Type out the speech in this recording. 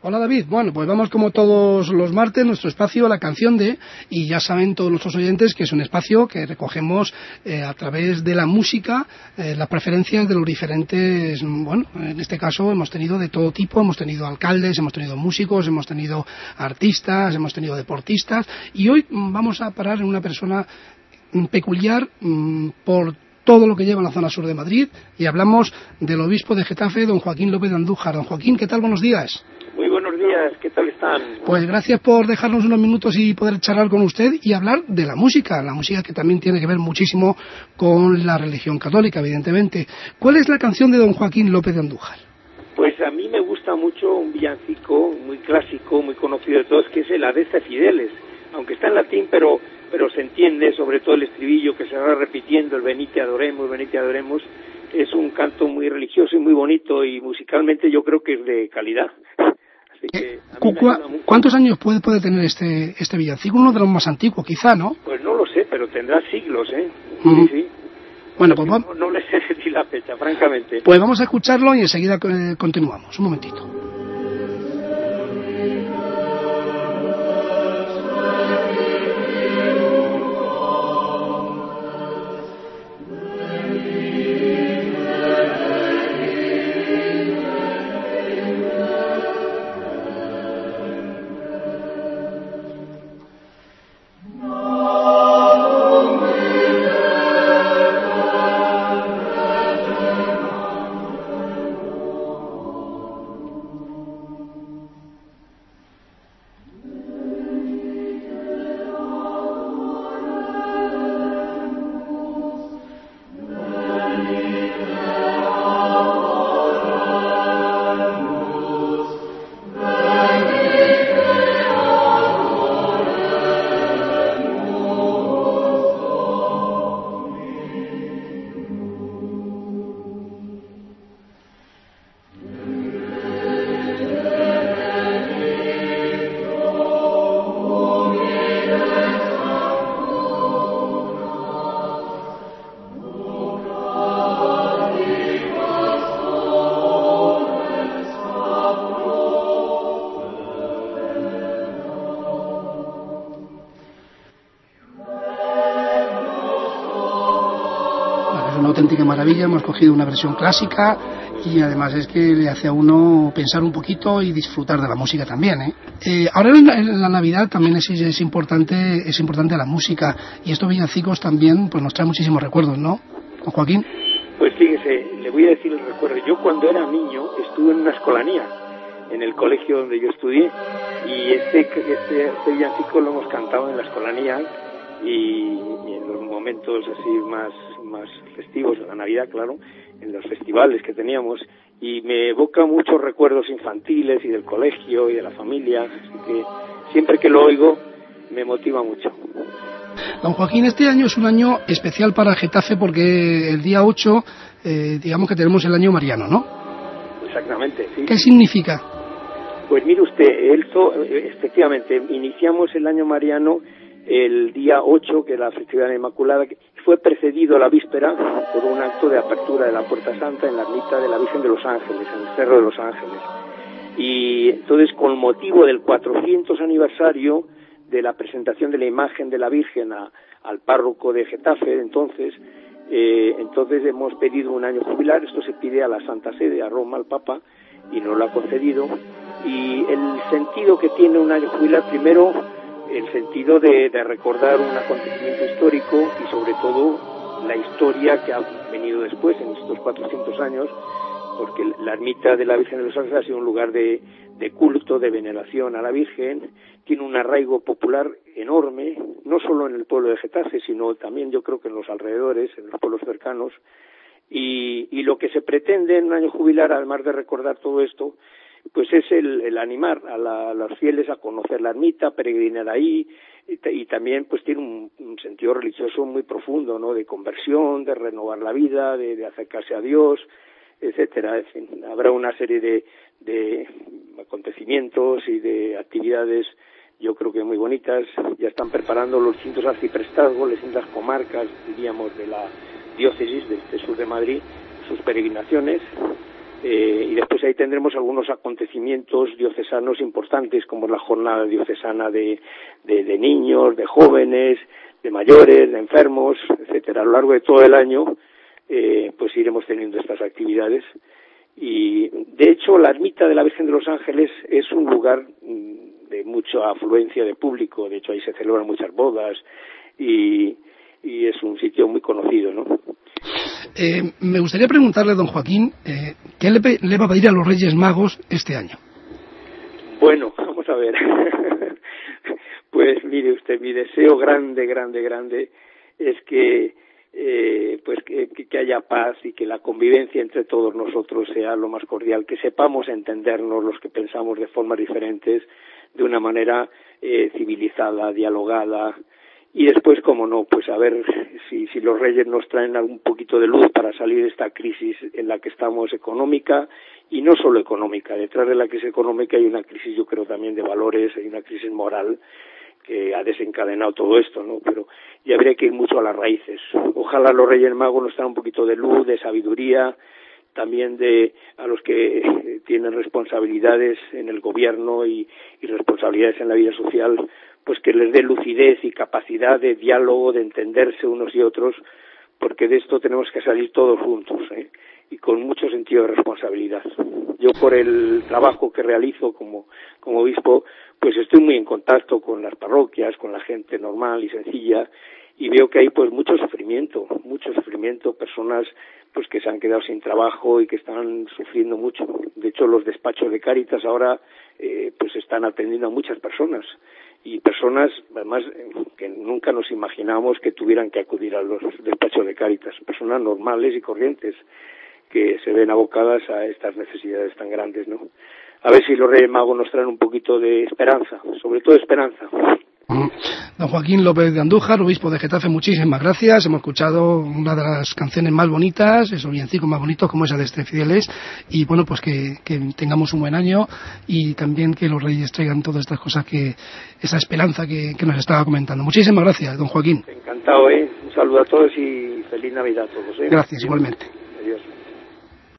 Hola David, bueno, pues vamos como todos los martes, nuestro espacio La Canción de, y ya saben todos nuestros oyentes que es un espacio que recogemos a través de la música, las preferencias de los diferentes, bueno, en este caso hemos tenido de todo tipo, hemos tenido alcaldes, hemos tenido músicos, hemos tenido artistas, hemos tenido deportistas, y hoy vamos a parar en una persona peculiar por todo lo que lleva en la zona sur de Madrid, y hablamos del obispo de Getafe, don Joaquín López de Andújar. Don Joaquín, ¿qué tal? Buenos días. Muy buenos días, ¿qué tal están? Pues gracias por dejarnos unos minutos y poder charlar con usted y hablar de la música que también tiene que ver muchísimo con la religión católica, evidentemente. ¿Cuál es la canción de don Joaquín López de Andújar? Pues a mí me gusta mucho un villancico muy clásico, muy conocido de todos, que es el Adeste Fideles, aunque está en latín, pero se entiende, sobre todo el estribillo que se va repitiendo, el Venite adoremos, es un canto muy religioso y muy bonito, y musicalmente yo creo que es de calidad. Así que ¿Cuántos años puede tener este villancico? Uno de los más antiguos, quizá, ¿no? Pues no lo sé, pero tendrá siglos, ¿eh? Sí. Bueno, pues no le sé decir la fecha, francamente. Pues vamos a escucharlo y enseguida continuamos. Un momentito. Auténtica maravilla, hemos cogido una versión clásica y además es que le hace a uno pensar un poquito y disfrutar de la música también, ahora en la Navidad también es importante la música, y estos villancicos también pues nos traen muchísimos recuerdos, ¿no, don Joaquín? Pues fíjese, le voy a decir el recuerdo. Yo cuando era niño estuve en una escolanía en el colegio donde yo estudié, y este villancico lo hemos cantado en la escolanía y en los momentos así más festivos, en la Navidad, claro, en los festivales que teníamos, y me evoca muchos recuerdos infantiles y del colegio y de la familia, así que siempre que lo oigo me motiva mucho. Don Joaquín, este año es un año especial para Getafe porque el día 8, digamos que tenemos el año mariano, ¿no? Exactamente, sí. ¿Qué significa? Pues mire usted, efectivamente, iniciamos el año mariano el día 8, que es la festividad de la Inmaculada, que fue precedido la víspera por un acto de apertura de la Puerta Santa en la ermita de la Virgen de los Ángeles, en el Cerro de los Ángeles. Y entonces, con motivo del 400 aniversario de la presentación de la imagen de la Virgen al párroco de Getafe, entonces hemos pedido un año jubilar. Esto se pide a la Santa Sede, a Roma, al Papa, y nos lo ha concedido. Y el sentido que tiene un año jubilar, primero, el sentido de recordar un acontecimiento histórico y sobre todo la historia que ha venido después en estos 400 años, porque la ermita de la Virgen de los Ángeles ha sido un lugar de culto, de veneración a la Virgen, tiene un arraigo popular enorme, no solo en el pueblo de Getafe, sino también yo creo que en los alrededores, en los pueblos cercanos, y lo que se pretende en un año jubilar, además de recordar todo esto, pues es el animar a los fieles a conocer la ermita, peregrinar ahí, y también pues tiene un sentido religioso muy profundo, ¿no?, de conversión, de renovar la vida, de acercarse a Dios, etcétera. En fin, habrá una serie de acontecimientos y de actividades, yo creo que muy bonitas. Ya están preparando los distintos arciprestazgos, las distintas comarcas, diríamos, de la diócesis de este sur de Madrid, sus peregrinaciones, Y después ahí tendremos algunos acontecimientos diocesanos importantes, como la jornada diocesana de niños, de jóvenes, de mayores, de enfermos, etcétera. A lo largo de todo el año, pues iremos teniendo estas actividades. Y de hecho la ermita de la Virgen de los Ángeles es un lugar de mucha afluencia de público. De hecho ahí se celebran muchas bodas y es un sitio muy conocido, ¿no? Me gustaría preguntarle, don Joaquín, ¿qué le va a pedir a los Reyes Magos este año? Bueno, vamos a ver. Pues mire usted, mi deseo grande es que que haya paz y que la convivencia entre todos nosotros sea lo más cordial, que sepamos entendernos los que pensamos de formas diferentes de una manera civilizada, dialogada. Y después, como no, pues a ver si los Reyes nos traen algún poquito de luz para salir de esta crisis en la que estamos económica, y no solo económica. Detrás de la crisis económica hay una crisis, yo creo, también de valores, hay una crisis moral que ha desencadenado todo esto, ¿no? Pero ya habría que ir mucho a las raíces. Ojalá los Reyes Magos nos traigan un poquito de luz, de sabiduría, también a los que tienen responsabilidades en el gobierno y responsabilidades en la vida social, pues que les dé lucidez y capacidad de diálogo, de entenderse unos y otros, porque de esto tenemos que salir todos juntos, y con mucho sentido de responsabilidad. Yo, por el trabajo que realizo como obispo, pues estoy muy en contacto con las parroquias, con la gente normal y sencilla, y veo que hay pues mucho sufrimiento, personas pues que se han quedado sin trabajo y que están sufriendo mucho. De hecho, los despachos de Cáritas ahora pues están atendiendo a muchas personas, y personas además que nunca nos imaginábamos que tuvieran que acudir a los despachos de Cáritas, personas normales y corrientes que se ven abocadas a estas necesidades tan grandes, ¿no? A ver si los Reyes Magos nos traen un poquito de esperanza, sobre todo esperanza. Don Joaquín López de Andújar, obispo de Getafe, muchísimas gracias. Hemos escuchado una de las canciones más bonitas, esos villancicos más bonitos como esa de Este Fieles, y bueno, pues que tengamos un buen año, y también que los Reyes traigan todas estas cosas, esa esperanza que nos estaba comentando. Muchísimas gracias, don Joaquín. Encantado, un saludo a todos y feliz Navidad a todos. Gracias, igualmente. Adiós.